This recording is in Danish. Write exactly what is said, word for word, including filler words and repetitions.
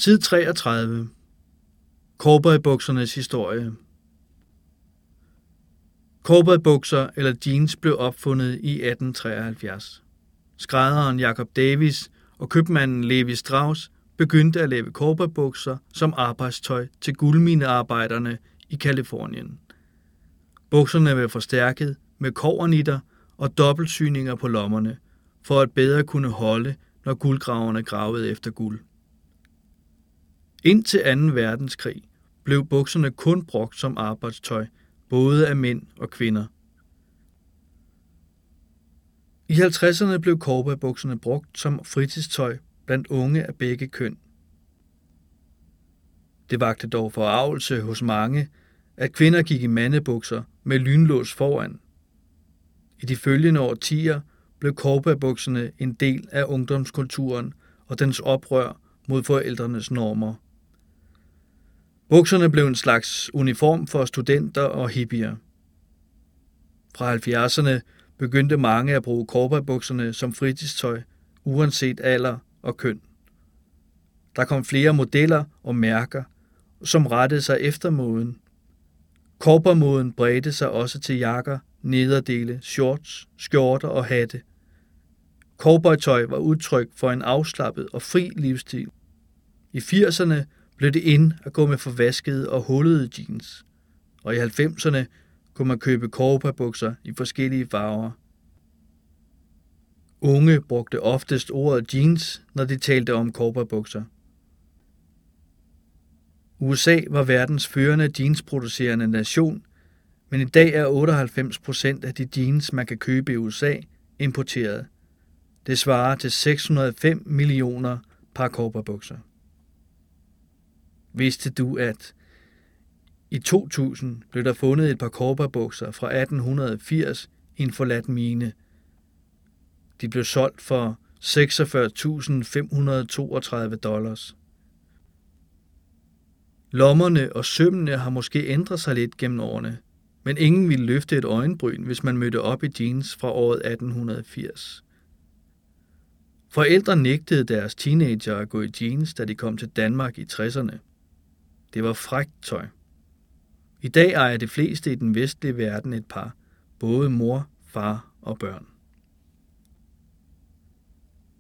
Side treogtredive. Cowboybuksernes historie. Cowboybukser eller jeans blev opfundet i atten treoghalvfjerds. Skrædderen Jacob Davis og købmanden Levi Strauss begyndte at lave cowboybukser som arbejdstøj til guldminearbejderne i Californien. Bukserne var forstærket med kobbernitter og dobbeltsyninger på lommerne, for at bedre kunne holde, når guldgraverne gravede efter guld. Indtil anden verdenskrig blev bukserne kun brugt som arbejdstøj, både af mænd og kvinder. I halvtredserne blev cowboybukserne brugt som fritidstøj blandt unge af begge køn. Det vakte dog forargelse hos mange, at kvinder gik i mandebukser med lynlås foran. I de følgende årtier blev cowboybukserne en del af ungdomskulturen og dens oprør mod forældrenes normer. Bukserne blev en slags uniform for studenter og hippier. Fra halvfjerdserne begyndte mange at bruge cowboybukserne som fritidstøj, uanset alder og køn. Der kom flere modeller og mærker, som rettede sig efter moden. Cowboymoden bredte sig også til jakker, nederdele, shorts, skjorter og hatte. Cowboytøj var udtryk for en afslappet og fri livsstil. I firserne blev det in at gå med forvaskede og hullede jeans, og i halvfemserne kunne man købe cowboybukser i forskellige farver. Unge brugte oftest ordet jeans, når de talte om cowboybukser. U S A var verdens førende jeansproducerende nation, men i dag er otteoghalvfems procent af de jeans, man kan købe i U S A, importeret. Det svarer til seks hundrede og fem millioner par cowboybukser. Vidste du, at i to tusind blev der fundet et par cowboybukser fra atten firs i en forladt mine? De blev solgt for seksogfyrre tusind fem hundrede og toogtredive dollars. Lommerne og sømmene har måske ændret sig lidt gennem årene, men ingen ville løfte et øjenbryn, hvis man mødte op i jeans fra året atten firs. Forældre nægtede deres teenager at gå i jeans, da de kom til Danmark i tresserne. Det var frækt tøj. I dag ejer de fleste i den vestlige verden et par, både mor, far og børn.